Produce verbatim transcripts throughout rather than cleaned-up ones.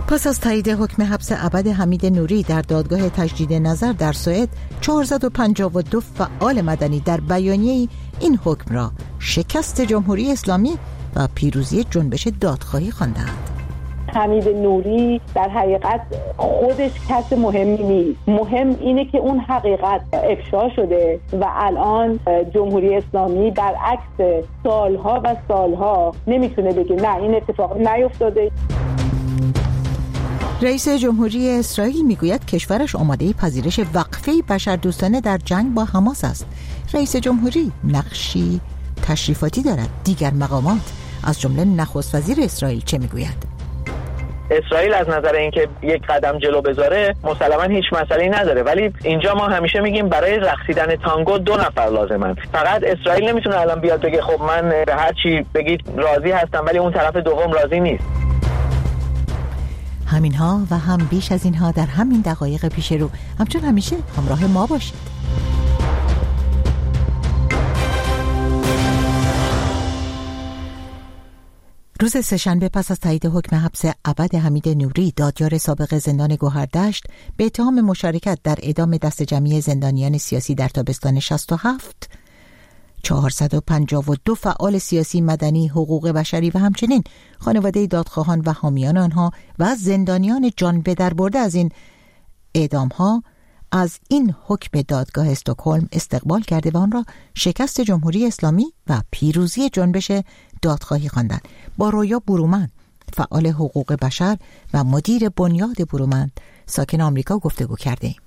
پس از تایید حکم حبس ابد حمید نوری در دادگاه تجدید نظر در سوئد، چهارصد و پنجاه و دو فعال مدنی در بیانیه‌ای این حکم را شکست جمهوری اسلامی و پیروزی جنبش دادخواهی خواندند. حمید نوری در حقیقت خودش کس مهمی نیست. مهم اینه که اون حقیقت افشا شده و الان جمهوری اسلامی برعکس سالها و سالها نمیتونه بگه نه این اتفاق نیفتاده. رئیس جمهوری اسرائیل میگوید کشورش آماده پذیرش وقفه بشردوستانه در جنگ با حماس است. رئیس جمهوری نقشی تشریفاتی دارد. دیگر مقامات از جمله نخست وزیر اسرائیل چه میگوید؟ اسرائیل از نظر اینکه یک قدم جلو بذاره مسلماً هیچ مسئله‌ای نداره، ولی اینجا ما همیشه میگیم برای رقصیدن تانگو دو نفر لازمن. فقط اسرائیل نمیتونه الان بیاد بگه خب من به هر چی بگید راضی هستم ولی اون طرف دوم راضی نیست. همینها و هم بیش از اینها در همین دقایق پیش رو. همچون همیشه همراه ما باشید. روز سه‌شنبه پس از تایید حکم حبس ابد حمید نوری، دادیار سابق زندان گوهردشت به اتهام مشارکت در اعدام دست جمعی زندانیان سیاسی در تابستان شصت و هفت، چهارصد و پنجاه و دو فعال سیاسی، مدنی، حقوق بشری و همچنین خانواده دادخواهان و حامیان آنها و زندانیان جان به در برده از این اعدام‌ها از این حکم دادگاه استکهلم استقبال کرده و آن را شکست جمهوری اسلامی و پیروزی جنبش دادخواهی خواندند. با رویا برومند، فعال حقوق بشر و مدیر بنیاد برومند ساکن آمریکا گفتگو کرده ایم.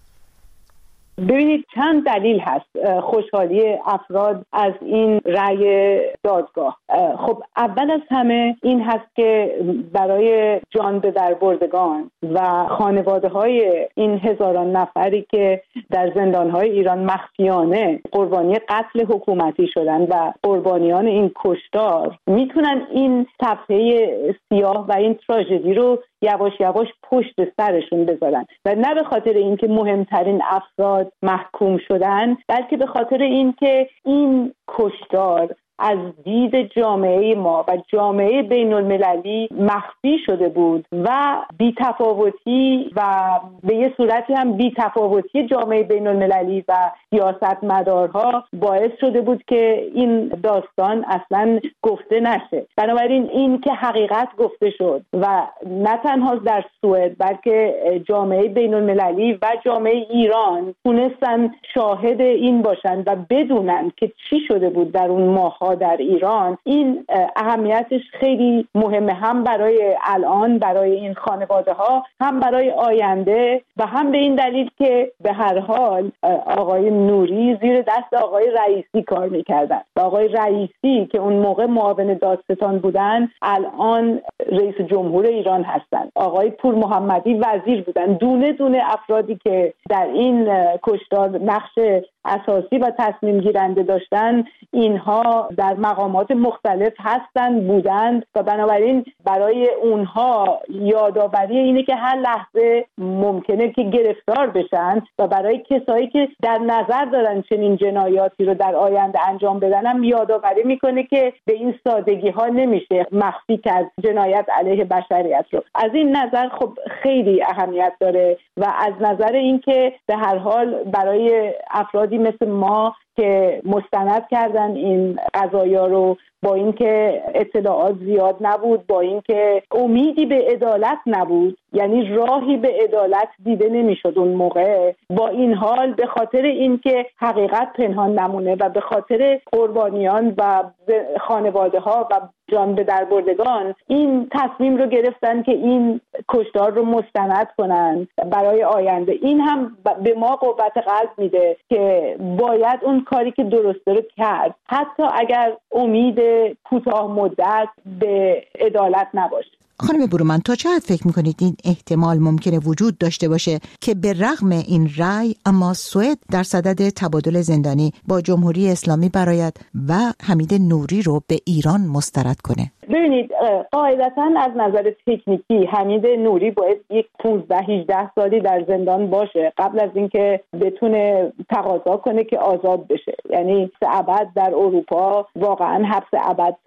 ببینید چند دلیل هست خوشحالی افراد از این رأی دادگاه. خب اول از همه این هست که برای جان به در بردگان و خانواده های این هزاران نفری که در زندان های ایران مخفیانه قربانی قتل حکومتی شدن و قربانیان این کشتار میتونن این صفحه سیاه و این تراژدی رو یواش یواش پشت سرشون بذارن و نه به خاطر اینکه مهمترین افراد محکوم شدن، بلکه به خاطر اینکه این کشتار از دید جامعه ما و جامعه بین المللی مخفی شده بود و بی‌تفاوتی و به یه صورتی هم بی‌تفاوتی جامعه بین المللی و سیاستمدارها باعث شده بود که این داستان اصلا گفته نشه. بنابراین این که حقیقت گفته شد و نه تنها در سوئد بلکه جامعه بین المللی و جامعه ایران تونستن شاهد این باشن و بدونن که چی شده بود در اون ماه در ایران، این اهمیتش خیلی مهمه، هم برای الان برای این خانواده ها، هم برای آینده و هم به این دلیل که به هر حال آقای نوری زیر دست آقای رئیسی کار میکردن و آقای رئیسی که اون موقع معاون دادستان بودن الان رئیس جمهور ایران هستن، آقای پور محمدی وزیر بودن. دونه دونه افرادی که در این کشتار نقش اساسی و تصمیم گیرنده داشتن اینها در مقامات مختلف هستند بودند و بنابراین برای اونها یادآوری اینه که هر لحظه ممکنه که گرفتار بشن و برای کسایی که در نظر دارن چنین جنایاتی رو در آینده انجام بدن هم یادآوری میکنه که به این سادگی ها نمیشه مخفی کرد جنایت علیه بشریت رو. از این نظر خب خیلی اهمیت داره و از نظر اینکه به هر حال برای افرادی مثل ما که مستند کردن این قضایا رو، با اینکه اطلاعات زیاد نبود، با اینکه امیدی به عدالت نبود، یعنی راهی به عدالت دیده نمیشد اون موقع، با این حال به خاطر اینکه حقیقت پنهان نمونه و به خاطر قربانیان و خانواده ها و جان به در بردگان این تصمیم رو گرفتن که این کشتار رو مستند کنن برای آینده. این هم به ما قوت قلب میده که باید اون کاری که درسته رو کرد، حتی اگر امید کوتاه مدت به عدالت نباشه. خانم برومند، تا چه حد فکر میکنید این احتمال ممکنه وجود داشته باشه که به رغم این رأی اما سوئد در صدد تبادل زندانی با جمهوری اسلامی برآید و حمید نوری رو به ایران مسترد کنه؟ ببینید قاعدتاً از نظر تکنیکی حمید نوری باید یک پانزده هجده سالی در زندان باشه قبل از اینکه بتونه تقاضا کنه که آزاد بشه. یعنی حبس ابد در اروپا واقعاً حبس ابد تا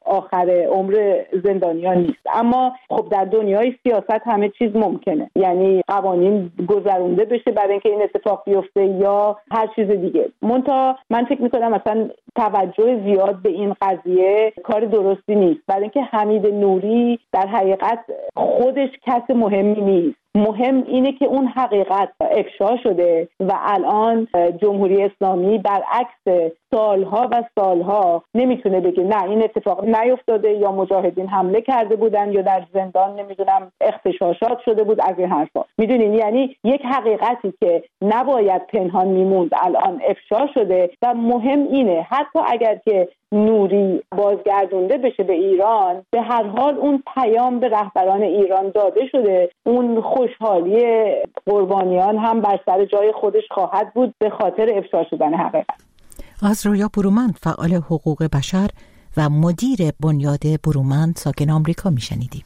آخر عمر زندانیان نیست. اما خب در دنیای سیاست همه چیز ممکنه، یعنی قوانین گذرونده بشه برای اینکه این اتفاق بیفته یا هر چیز دیگه. منتها من فکر می‌کنم مثلا توجه زیاد به این قضیه کار درستی نیست، برای اینکه حمید نوری در حقیقت خودش کس مهمی نیست. مهم اینه که اون حقیقت افشا شده و الان جمهوری اسلامی برعکس سالها و سالها نمیتونه بگه نه این اتفاق نیفتاده یا مجاهدین حمله کرده بودن یا در زندان نمیدونم اغتشاشات شده بود از این حرفا. میدونین یعنی یک حقیقتی که نباید پنهان میموند الان افشا شده و مهم اینه حتی اگر که نوری بازگردونده بشه به ایران، به هر حال اون پیام به رهبران ایران داده شده، اون خوشحالی قربانیان هم بر سر جای خودش خواهد بود به خاطر افشا شدن حقیقت. از رویا برومند، فعال حقوق بشر و مدیر بنیاد برومند ساکن آمریکا میشنیدیم.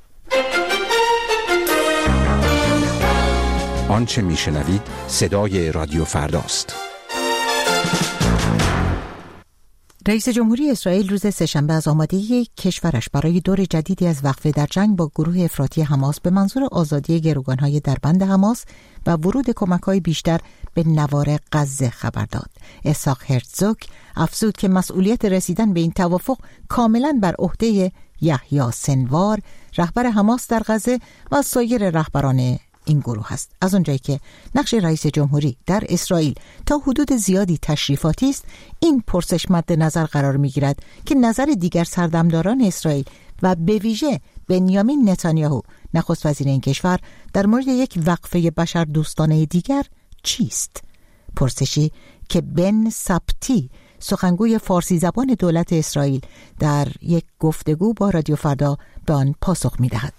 آنچه میشنوید صدای رادیو فرداست. رئیس جمهوری اسرائیل روز سه‌شنبه از آمادگی کشورش برای دور جدیدی از وقفه در جنگ با گروه افراطی حماس به منظور آزادی گروگانهای در بند حماس و ورود کمک‌های بیشتر به نوار غزه خبر داد. اسحاق هرتزوگ افزود که مسئولیت رسیدن به این توافق کاملاً بر عهده یحیی سنوار، رهبر حماس در غزه و سایر رهبران این گروه است. از اونجایی که نقش رئیس جمهوری در اسرائیل تا حدود زیادی تشریفاتی است، این پرسش مد نظر قرار می‌گیرد که نظر دیگر سردمداران اسرائیل و به ویژه بنیامین نتانیاهو نخست وزیر این کشور در مورد یک وقفه بشر دوستانه دیگر چیست؟ پرسشی که بن سبتی سخنگوی فارسی زبان دولت اسرائیل در یک گفتگو با رادیو فردا به آن پاسخ می‌دهد.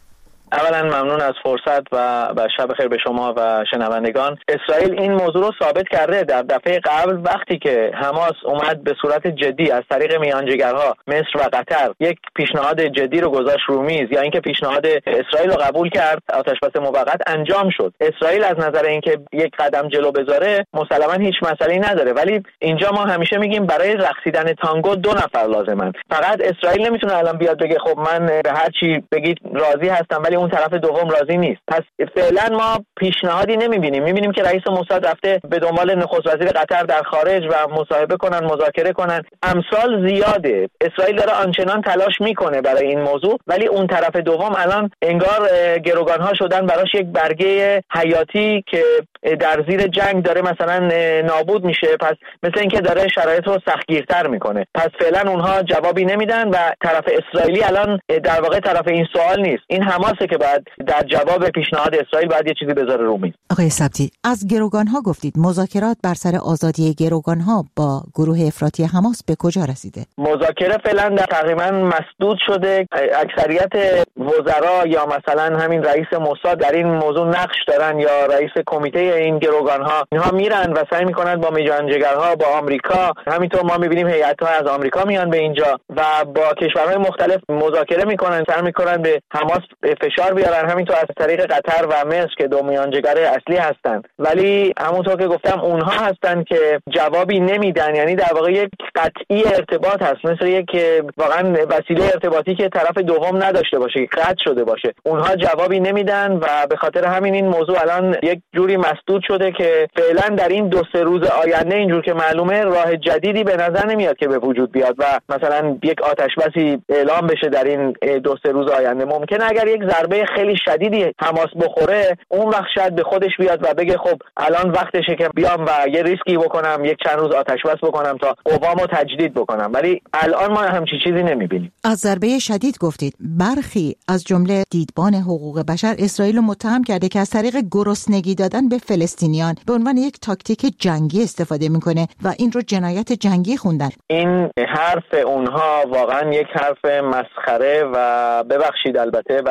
اولا ممنون از فرصت و و شب خیر به شما و شنوندگان. اسرائیل این موضوع رو ثابت کرده در دفعه قبل وقتی که حماس اومد به صورت جدی از طریق میانجیگرها مصر و قطر یک پیشنهاد جدی رو گذاشت رو میز یا اینکه پیشنهاد اسرائیل رو قبول کرد، آتشبس موقت انجام شد. اسرائیل از نظر اینکه یک قدم جلو بذاره مسلماً هیچ مسئله‌ای نداره، ولی اینجا ما همیشه میگیم برای رقصیدن تانگو دو نفر لازمن. فقط اسرائیل نمیتونه الان بیاد بگه خب من به هر چی بگید راضی هستم ولی اون طرف دوم راضی نیست. پس فعلا ما پیشنهادی نمیبینیم. میبینیم که رئیس موساد رفته به دنبال نخست وزیر قطر در خارج و مصاحبه کنن، مذاکره کنن. امثال زیاده. اسرائیل داره آنچنان تلاش میکنه برای این موضوع، ولی اون طرف دوم الان انگار گروگانها شدن براش یک برگه حیاتی که در زیر جنگ داره مثلا نابود میشه. پس مثل اینکه داره شرایط رو سختگیرتر میکنه. پس فعلا اونها جوابی نمیدن و طرف اسرائیلی الان در واقع طرف این سوال نیست. این حماسه که باید در جواب پیشنهاد اسرائیل باید یه چیزی بذاره رو میز. آقای سبتی، از گروگانها گفتید. مذاکرات بر سر آزادی گروگانها با گروه افراطی حماس به کجا رسیده؟ مذاکره فعلا در تقریبا مسدود شده. اکثریت وزرا یا مثلا همین رئیس موساد در این موضوع نقش دارن یا رئیس کمیته این گروگانها، اینها میرن و سعی میکنن با میانجیگرها، با آمریکا، همینطور ما میبینیم هیئت‌ها از آمریکا میان به اینجا و با کشورهای مختلف مذاکره میکنن، سعی میکنن به حماس فشار بیارن، همینطور از طریق قطر و مصر که دو میانجیگر اصلی هستن. ولی همونطور که گفتم اونها هستن که جوابی نمیدن، یعنی در واقع یک قطعی ارتباط هست، مثل یک واقعا وسیله ارتباطی که طرف دوم نداشته باشه، قطع شده باشه. اونها جوابی نمیدن و به خاطر همین این موضوع الان یک جوری مسدود شده که فعلا در این دو سه روز آینده اینجور که معلومه راه جدیدی به نظر نمیاد که به وجود بیاد و مثلا یک آتشبسی اعلام بشه در این دو سه روز آینده. ممکنه اگر یک ضربه خیلی شدیدی حماس بخوره اون وقت شاید به خودش بیاد و بگه خب الان وقتشه که بیام و یه ریسکی بکنم، یک چند روز آتشبس بکنم تا قوامو تجدید بکنم، ولی الان ما همچین چیزی نمیبینیم. از ضربه شدید گفتید. برخی از جمله دیدبان حقوق بشر اسرائیل رو متهم کرده که از طریق گرسنگی دادن به فلسطینیان به عنوان یک تاکتیک جنگی استفاده میکنه و این رو جنایت جنگی خوندن. این حرف اونها واقعا یک حرف مسخره و ببخشید البته، ولی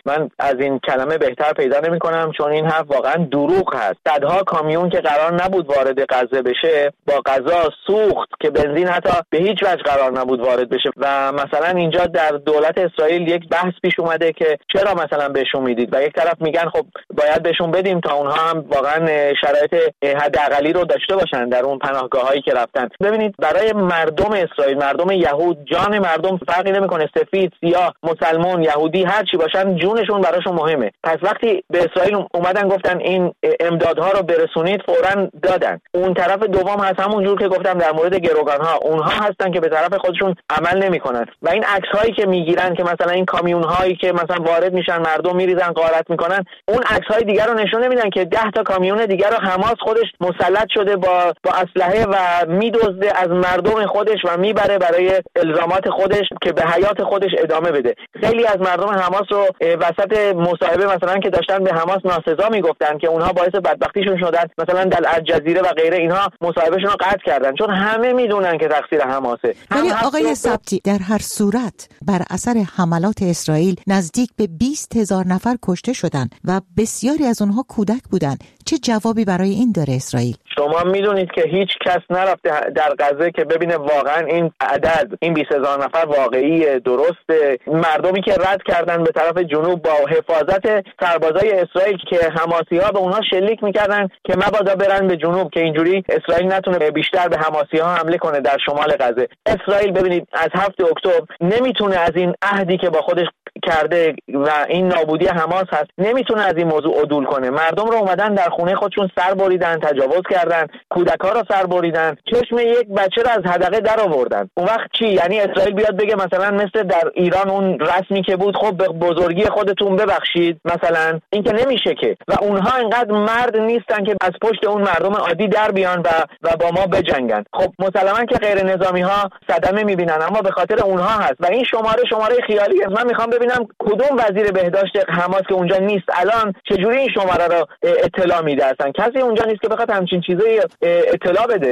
من از این کلمه بهتر پیدا نمی‌کنم، چون این حرف واقعا دروغ هست. صدها کامیون که قرار نبود وارد غزه بشه با غذا سوخت که بنزین حتی به هیچ وجه قرار نبود وارد بشه. و مثلا اینجا در دولت اسرائیل یک بحث پیش اومده که چرا مثلا بهشون میدید و یک طرف میگن خب باید بهشون بدیم تا اونها هم واقعا شرایط حداقلی رو داشته باشن در اون پناهگاهایی که رفتن. ببینید برای مردم اسرائیل، مردم یهود، جان مردم فرقی نمیکنه، سفید، سیاه، مسلمان، یهودی، هر چی باشن جونشون براشون مهمه. پس وقتی به اسرائیل اومدن گفتن این امدادها رو برسونید، فوراً دادن. اون طرف دوم هست، همون جور که گفتم در مورد گروگان‌ها، اونها هستن که به طرف خودشون عمل نمیکنن و این عکس‌هایی که میگیرن که مثلا این کامیون‌هایی که مثلا وارد میشن، مردم میریزن غارت میکنن، اون عکس‌های دیگر رو نشون نمیدن که ده تا کامیون دیگر رو حماس خودش مسلط شده با با اسلحه و میدزده از مردم خودش و میبره برای الزامات خودش که به حیات خودش ادامه بده. خیلی از مردم حماس رو وسط مصاحبه مثلا که داشتن به حماس ناسزا میگفتن که اونها باعث بدبختیشون شدن، مثلا در الجزیره و غیره، اینها مصاحبهشون رو قطع کردن چون همه میدونن که تقصیر حماسه. ولی آقای سبتی، در هر صورت بر اثر حملات اسرائیل نزدیک به بیست هزار نفر کشته شدن و بسیاری از اونها کودک بودن. چه جوابی برای این داره اسرائیل؟ شما میدونید که هیچ کس نرفته در غزه که ببینه واقعا این عدد، این بیست هزار نفر واقعی درسته. مردمی که رد کردن به طرف جنوب با حفاظت سربازای اسرائیل که حماسی‌ها به اونها شلیک میکردن که مبادا برن به جنوب که اینجوری اسرائیل نتونه بیشتر به حماسی‌ها حمله کنه در شمال غزه. اسرائیل ببینید از هفت اکتبر نمیتونه از این عهدی که با خودش کرده و این نابودی حماس هست، نمیتونه از این موضوع عدول کنه. مردم رو اومدن در خونه خودشون سر بریدن، تجاوز کردن، کودک‌ها رو سر بریدن، چشم یک بچه رو از حدقه در آوردن. اون وقت چی؟ یعنی اسرائیل بیاد بگه مثلا مثل در ایران اون رسمی که بود، خب به بزرگی خودتون ببخشید مثلا؟ این که نمیشه که. و اونها اینقدر مرد نیستن که از پشت اون مردم عادی در بیان و و با ما بجنگن. خب مسلماً که غیر نظامی ها صدمه میبینن، اما به خاطر اونها هست. و این شماره شماره خیالیه. من میخوام ببینم کدوم وزیر بهداشت حماس که اونجا نیست الان چجوری این شماره رو اطلاع میده؟ اصلا کسی اونجا نیست که بخواد همچین چیزایی اطلاع بده.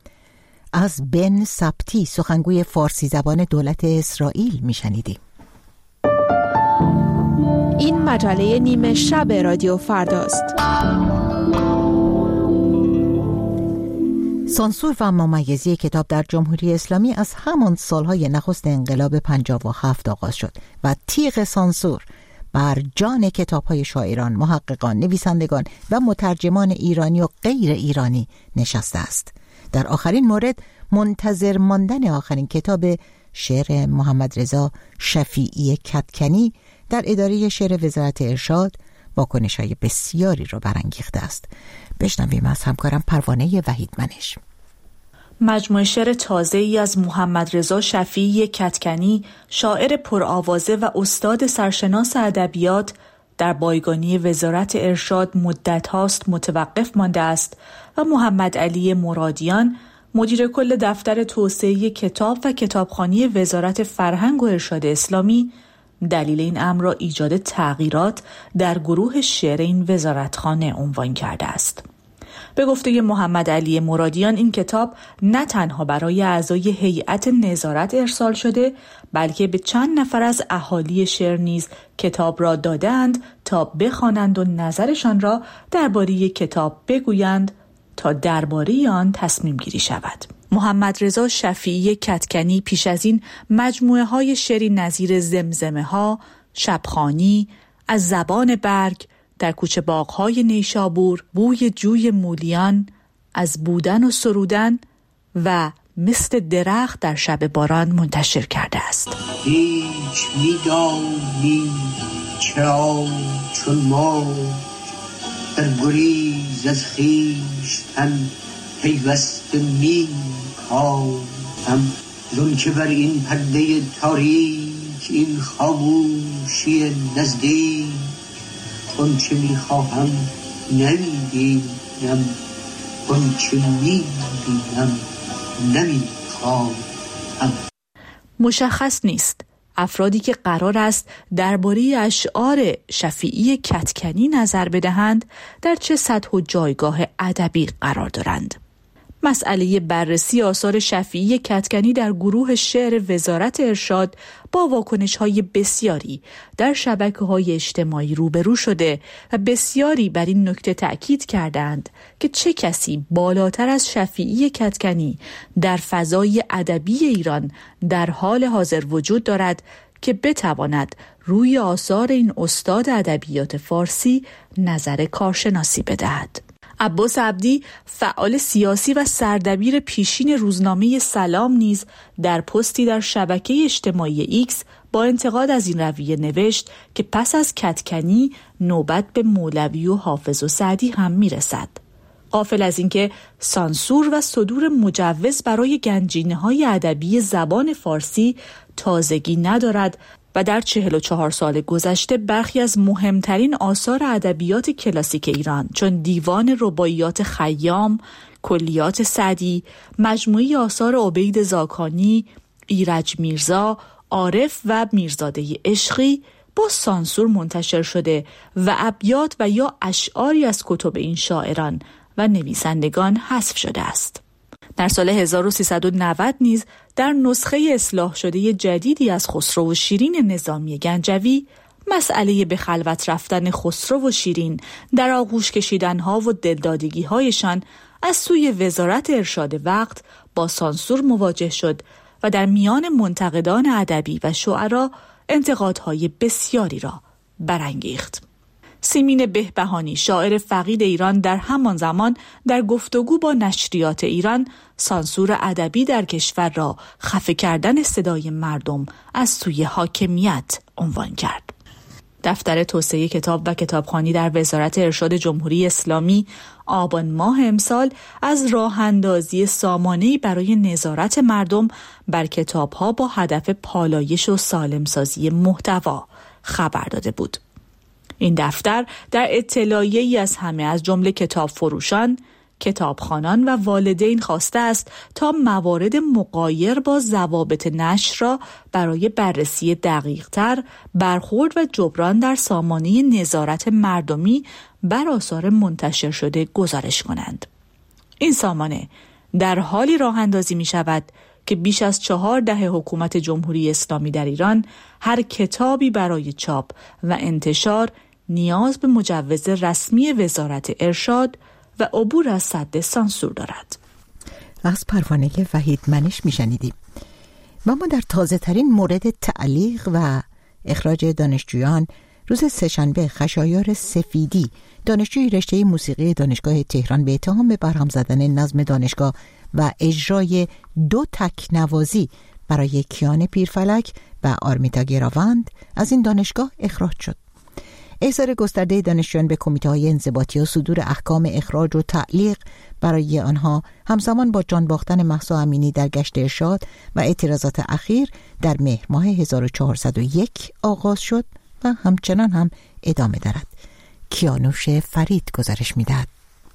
از بن سبتی، سخنگوی فارسی زبان دولت اسرائیل، میشنیدیم. این مجله نیمه شب رادیو فرداست. سانسور و ممیزی کتاب در جمهوری اسلامی از همان سالهای نخست انقلاب پنجاه و هفت آغاز شد و تیغ سانسور بر جان کتاب‌های شاعران، محققان، نویسندگان و مترجمان ایرانی و غیر ایرانی نشسته است. در آخرین مورد منتظر ماندن آخرین کتاب شعر محمد رضا شفیعی کدکنی در اداره شعر وزارت ارشاد واکنش‌های بسیاری را برانگیخته است. بشنویم از همکارم پروانه وحیدمنش. مجموعه شعر تازه‌ای از محمد رضا شفیعی کدکنی، شاعر پرآوازه و استاد سرشناس ادبیات، در بایگانی وزارت ارشاد مدت هاست متوقف مانده است و محمد علی مرادیان، مدیر کل دفتر توسعه کتاب و کتابخوانی وزارت فرهنگ و ارشاد اسلامی، دلیل این امر را ایجاد تغییرات در گروه شعر این وزارتخانه عنوان کرده است. به گفته محمد علی مرادیان، این کتاب نه تنها برای اعضای هیئت نظارت ارسال شده، بلکه به چند نفر از اهالی شعر نیز کتاب را دادند تا بخوانند و نظرشان را درباره کتاب بگویند تا درباره آن تصمیم گیری شود. محمد رضا شفیعی کدکنی پیش از این مجموعه های شعری نظیر زمزمه ها، شبخوانی، از زبان برگ، در کوچه باغ‌های نیشابور، بوی جوی مولیان، از بودن و سرودن و مثل درخت در شب باران منتشر کرده است. هیچ می‌دانی چرا چون ما در گریز از خویشتن پیوسته می‌کاهم، زون که بر این پرده تاریک، این خاموشی نزدیک، اون چه میخواهم نمیبینم، اون چه میبینم نمیخواهم. مشخص نیست افرادی که قرار است درباره اشعار شفیعی کدکنی نظر بدهند در چه سطح و جایگاه ادبی قرار دارند. مسئله بررسی آثار شفیعی کدکنی در گروه شعر وزارت ارشاد با واکنش‌های بسیاری در شبکه‌های اجتماعی روبرو شده و بسیاری بر این نکته تأکید کردند که چه کسی بالاتر از شفیعی کدکنی در فضای ادبی ایران در حال حاضر وجود دارد که بتواند روی آثار این استاد ادبیات فارسی نظر کارشناسی بدهد. عباس عبدی، فعال سیاسی و سردبیر پیشین روزنامه سلام نیز در پستی در شبکه اجتماعی ایکس با انتقاد از این رویه نوشت که پس از کدکنی نوبت به مولوی و حافظ و سعدی هم میرسد. غافل از اینکه سانسور و صدور مجوز برای گنجینه‌های ادبی زبان فارسی تازگی ندارد و در چهل و چهار سال گذشته برخی از مهمترین آثار ادبیات کلاسیک ایران چون دیوان رباعیات خیام، کلیات سعدی، مجموعه آثار عبید زاکانی، ایرج میرزا، عارف و میرزاده عشقی با سانسور منتشر شده و ابیات و یا اشعاری از کتب این شاعران و نویسندگان حذف شده است. در سال هزار و سیصد و نود نیز در نسخه اصلاح شده جدیدی از خسرو و شیرین نظامی گنجوی مسئله به خلوت رفتن خسرو و شیرین در آغوش کشیدنها و دلدادگی‌هایشان از سوی وزارت ارشاد وقت با سانسور مواجه شد و در میان منتقدان ادبی و شعرا انتقادهای بسیاری را برانگیخت. سیمین بهبهانی، شاعر فقید ایران، در همان زمان در گفتگو با نشریات ایران سانسور ادبی در کشور را خفه کردن صدای مردم از سوی حاکمیت عنوان کرد. دفتر توسعه کتاب و کتابخوانی در وزارت ارشاد جمهوری اسلامی آبان ماه امسال از راه اندازی سامانه‌ای برای نظارت مردم بر کتاب‌ها با هدف پالایش و سالمسازی محتوا خبر داده بود. این دفتر در اطلاعیه‌ای از همه از جمله کتاب فروشان، کتابخوانان و والدین خواسته است تا موارد مغایر با ضوابط نشر را برای بررسی دقیق‌تر برخورد و جبران در سامانه نظارت مردمی بر آثار منتشر شده گزارش کنند. این سامانه در حالی راه اندازی می شود که بیش از چهار دهه حکومت جمهوری اسلامی در ایران هر کتابی برای چاپ و انتشار نیاز به مجوز رسمی وزارت ارشاد و عبور از سد سانسور دارد. از پروانه وحید منش میشنیدیم. و ما در تازه ترین مورد تعلیق و اخراج دانشجویان روز سه‌شنبه خشایار سفیدی، دانشجوی رشته موسیقی دانشگاه تهران، به اتهام به برهم زدن نظم دانشگاه و اجرای دو تکنوازی برای کیان پیرفلک و آرمیتا گراوند از این دانشگاه اخراج شد. احضار گسترده دانشجویان به کمیته‌های انضباطی و صدور احکام اخراج و تعلیق برای آنها همزمان با جان باختن مهسا امینی در گشت ارشاد و اعتراضات اخیر در مهر ماه هزار و چهارصد و یک آغاز شد و همچنان هم ادامه دارد. کیانوش فرید گزارش می‌دهد.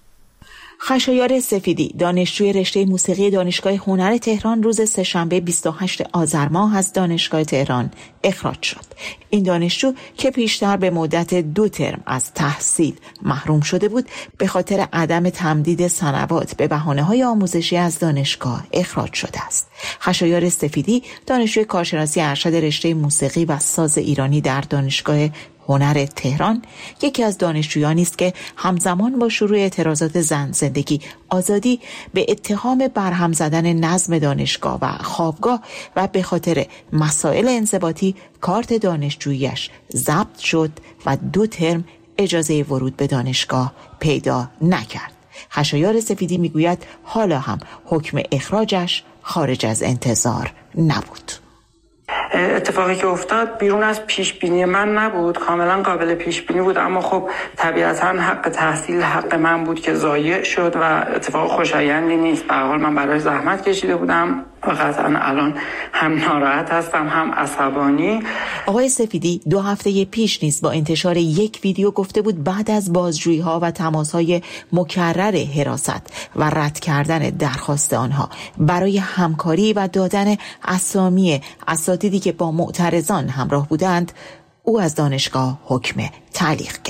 خشایار سفیدی، دانشجوی رشته موسیقی دانشگاه هنر تهران، روز سه‌شنبه بیست و هشتم آذر ماه از دانشگاه تهران اخراج شد. این دانشجو که پیشتر به مدت دو ترم از تحصیل محروم شده بود، به خاطر عدم تمدید سنوات به بهانه‌های آموزشی از دانشگاه اخراج شده است. خشایار سفیدی، دانشجوی کارشناسی ارشد رشته موسیقی و ساز ایرانی در دانشگاه هنر تهران، یکی از دانشجویانی است که همزمان با شروع اعتراضات زن، زندگی، آزادی به اتهام برهم زدن نظم دانشگاه و خوابگاه و به خاطر مسائل انضباطی کارت دانشجوییش ضبط شد و دو ترم اجازه ورود به دانشگاه پیدا نکرد. خشایار سفیدی میگوید حالا هم حکم اخراجش خارج از انتظار نبود. اتفاقی که افتاد بیرون از پیش بینی من نبود، کاملا قابل پیش بینی بود، اما خب طبیعتا حق تحصیل حق من بود که ضایع شد و اتفاق خوشایندی نیست. به هر حال من برای زحمت کشیده بودم و قطعا الان هم ناراحت هستم هم عصبانی. آقای سفیدی دو هفته پیش نیز با انتشار یک ویدیو گفته بود بعد از بازجویی ها و تماس های مکرر حراست و رد کردن درخواست آنها برای همکاری و دادن اسامی اساتیدی که با معترضان همراه بودند، او از دانشگاه حکم تعلیق گرفت.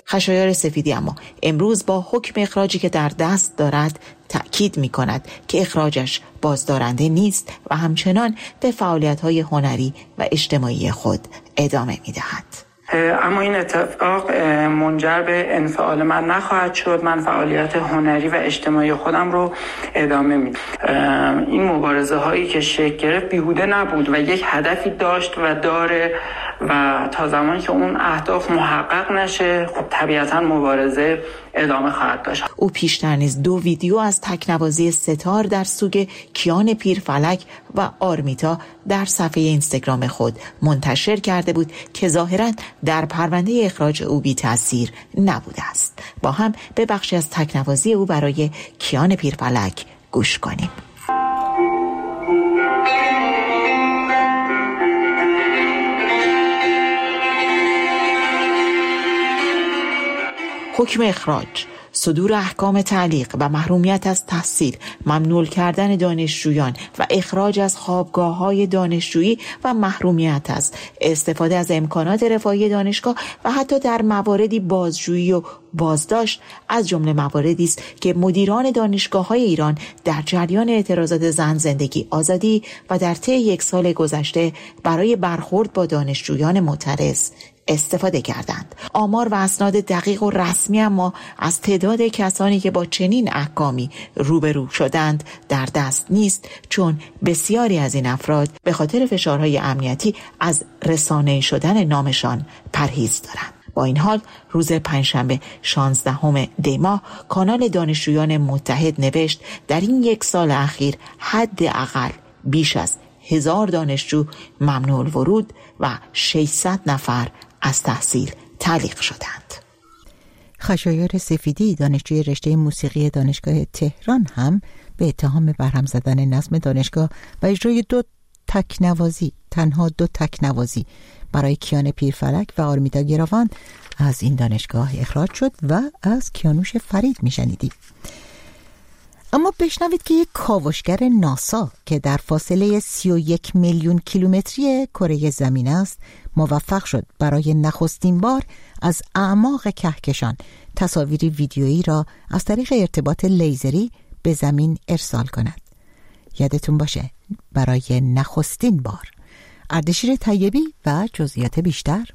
خشایار سفیدی اما امروز با حکم اخراجی که در دست دارد تأکید می کند که اخراجش بازدارنده نیست و همچنان به فعالیت‌های هنری و اجتماعی خود ادامه می دهد. اما این اتفاق منجر به انفعال من نخواهد شد. من فعالیت هنری و اجتماعی خودم رو ادامه میدم. این مبارزه هایی که شکل گرفت بیهوده نبود و یک هدفی داشت و داره و تا زمانی که اون اهداف محقق نشه خب طبیعتا مبارزه ادامه خواهد داشت. او پیشتر نیز دو ویدیو از تکنوازی ستار در سوگ کیان پیرفلک و آرمیتا در صفحه اینستاگرام خود منتشر کرده بود که ظاهراً در پرونده اخراج او بی تأثیر نبوده است. با هم به بخشی از تکنوازی او برای کیان پیرفلک گوش کنیم. حکم اخراج، صدور احکام تعلیق و محرومیت از تحصیل، ممنوع کردن دانشجویان و اخراج از خوابگاه‌های دانشجویی و محرومیت از استفاده از امکانات رفاهی دانشگاه و حتی در مواردی بازجویی و بازداشت از جمله مواردی است که مدیران دانشگاه‌های ایران در جریان اعتراضات زن زندگی آزادی و در طی یک سال گذشته برای برخورد با دانشجویان معترض استفاده کردند. آمار و اسناد دقیق و رسمی اما از تعداد کسانی که با چنین احکامی روبرو شدند در دست نیست، چون بسیاری از این افراد به خاطر فشارهای امنیتی از رسانه‌ای شدن نامشان پرهیز دارند. با این حال روز پنجشنبه شانزدهم دی ماه کانال دانشجویان متحد نوشت در این یک سال اخیر حداقل بیش از هزار دانشجو ممنوع الورود و ششصد نفر از تحصیل تعلیق شدند. خشایار سفیدی دانشجوی رشته موسیقی دانشگاه تهران هم به اتهام برهم زدن نظم دانشگاه و اجرای دو تکنوازی تنها دو تکنوازی برای کیان پیرفلک و آرمیتا گراوان از این دانشگاه اخراج شد و از کیانوش فرید میشنیدیم. اما بشنوید که یک کاوشگر ناسا که در فاصله سی و یک میلیون کیلومتری کره زمین است موفق شد برای نخستین بار از اعماق کهکشان تصاویری ویدیویی را از طریق ارتباط لیزری به زمین ارسال کند. یادتون باشه برای نخستین بار. اردشیر طیبی و جزئیات بیشتر.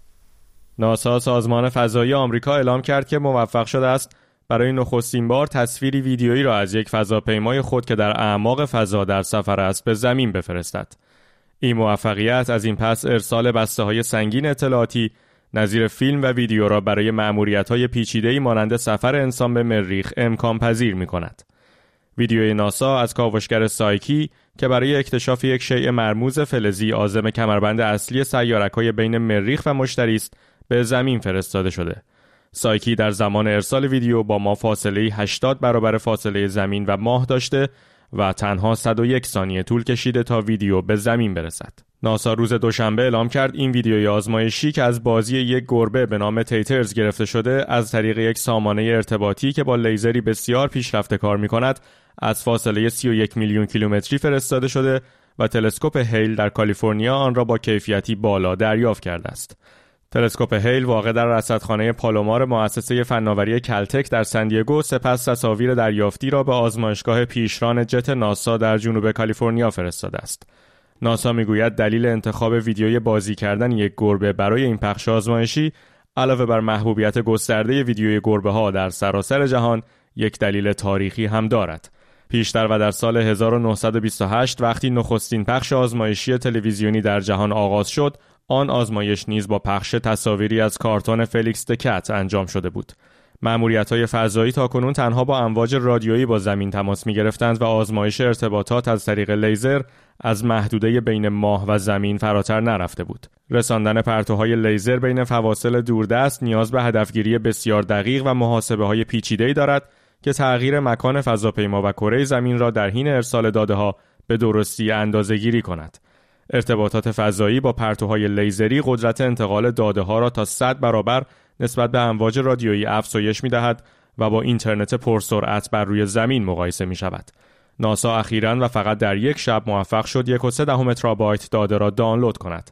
ناسا سازمان فضایی آمریکا اعلام کرد که موفق شده است برای نخستین بار تصویری ویدیویی را از یک فضاپیمای خود که در اعماق فضا در سفر است به زمین بفرستد. این موفقیت از این پس ارسال بسته‌های سنگین اطلاعاتی نظیر فیلم و ویدیو را برای مأموریت‌های پیچیده‌ای مانند سفر انسان به مریخ امکان پذیر می‌کند. ویدیوی ناسا از کاوشگر سایکی که برای اکتشاف یک شیء مرموز فلزی عازم کمربند اصلی سیارک‌های بین مریخ و مشتری است به زمین فرستاده شده. سایکی در زمان ارسال ویدیو با ما فاصله هشتاد برابر فاصله زمین و ماه داشته و تنها صد و یک ثانیه طول کشیده تا ویدیو به زمین برسد. ناسا روز دوشنبه اعلام کرد این ویدیوی آزمایشی که از بازی یک گربه به نام تیترز گرفته شده از طریق یک سامانه ارتباطی که با لیزری بسیار پیشرفته کار می‌کند از فاصله سی و یک میلیون کیلومتری فرستاده شده و تلسکوپ هیل در کالیفرنیا آن را با کیفیتی بالا دریافت کرده است. تلسکوپ هیل واقع در رصدخانه پالومار مؤسسه فناوری کلتک در سندیگو سپس تصاویر دریافتی را به آزمایشگاه پیشران جت ناسا در جنوب کالیفرنیا فرستاده است. ناسا میگوید دلیل انتخاب ویدیوی بازی کردن یک گربه برای این پخش آزمایشی علاوه بر محبوبیت گسترده ویدیوی گربه‌ها در سراسر جهان یک دلیل تاریخی هم دارد. پیشتر و در سال هزار و نهصد و بیست و هشت وقتی نخستین پخش آزمایشی تلویزیونی در جهان آغاز شد، آن آزمایش نیز با پخش تصاویری از کارتون فلیکس دکت انجام شده بود. مأموریت‌های فضایی تاکنون تنها با امواج رادیویی با زمین تماس می‌گرفتند و آزمایش ارتباطات از طریق لیزر از محدوده بین ماه و زمین فراتر نرفته بود. رساندن پرتوهای لیزر بین فواصل دوردست نیاز به هدفگیری بسیار دقیق و محاسبه‌های پیچیده‌ای دارد که تغییر مکان فضاپیما و کره زمین را در حین ارسال داده‌ها به درستی اندازه‌گیری کند. ارتباطات فضایی با پرتوهای لیزری قدرت انتقال داده‌ها را تا صد برابر نسبت به امواج رادیویی افزایش می‌دهد و با اینترنت پرسرعت بر روی زمین مقایسه می‌شود. ناسا اخیراً و فقط در یک شب موفق شد یک و سه دهم ترابایت داده را دانلود کند.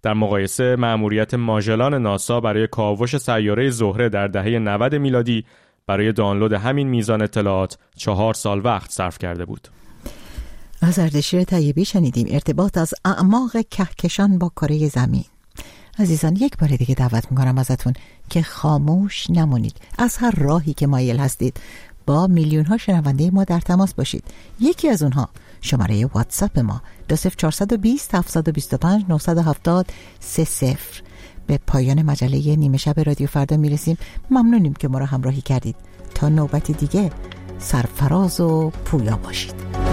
در مقایسه مأموریت ماژلان ناسا برای کاوش سیاره زهره در دهه نود میلادی برای دانلود همین میزان اطلاعات چهار سال وقت صرف کرده بود. از اردشیر طیبی شنیدیم ارتباط از اعماق کهکشان با کره زمین. عزیزان، یک بار دیگه دعوت میکنم ازتون که خاموش نمونید. از هر راهی که مایل هستید با میلیون ها شنونده ما در تماس باشید. یکی از اونها شماره واتساپ ما دو صفر چهار دو صفر هفت دو پنج نه هفت صفر سه صفر. به پایان مجله نیمه شب رادیو فردا میرسیم. ممنونیم که ما را همراهی کردید. تا نوبت دیگه سرفراز و پویا باشید.